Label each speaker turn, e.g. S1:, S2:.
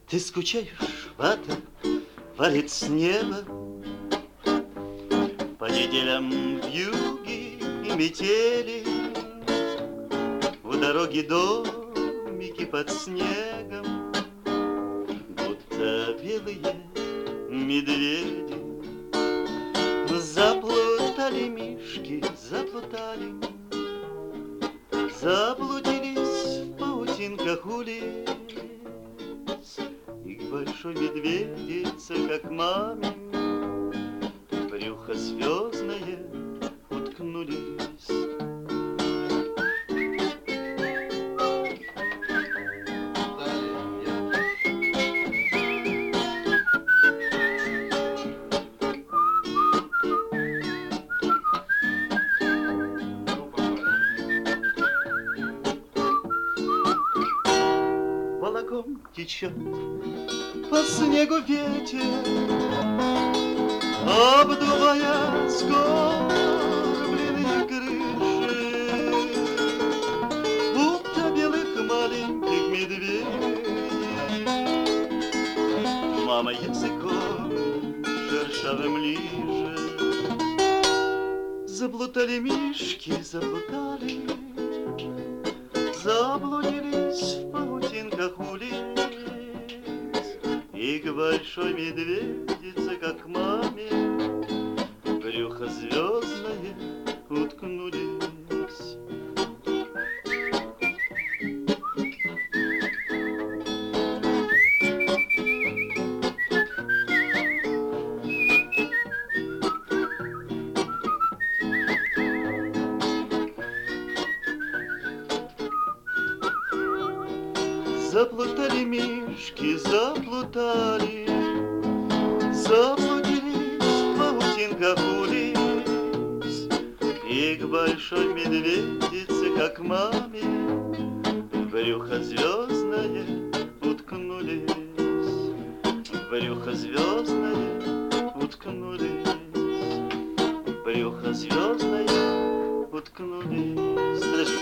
S1: Ты скучаешь, вата, валит с неба, по неделям вьюги и метели, в дороге домики под снегом, будто белые медведи. Заплутали мишки, заплутали, заблудились в паутинках улиц, и к большой медведице, как маме, брюхо звездное уткнулись. Волоком течет по снегу ветер, обдувая скорбленные крыши, будто белых маленьких медведей. Мама языком шершавым лиже. Заплутали мишки, заплутали, заблудились в паутинках улиц, и к большой медведице, как маме, брюхо звездное уткнулись. Заплутали мишки, заплутали, заблудились в паутинках улиц, и к большой медведице, как маме, в брюхо звездное уткнулись, в брюхо звездное уткнулись, в брюхо звездное уткнулись.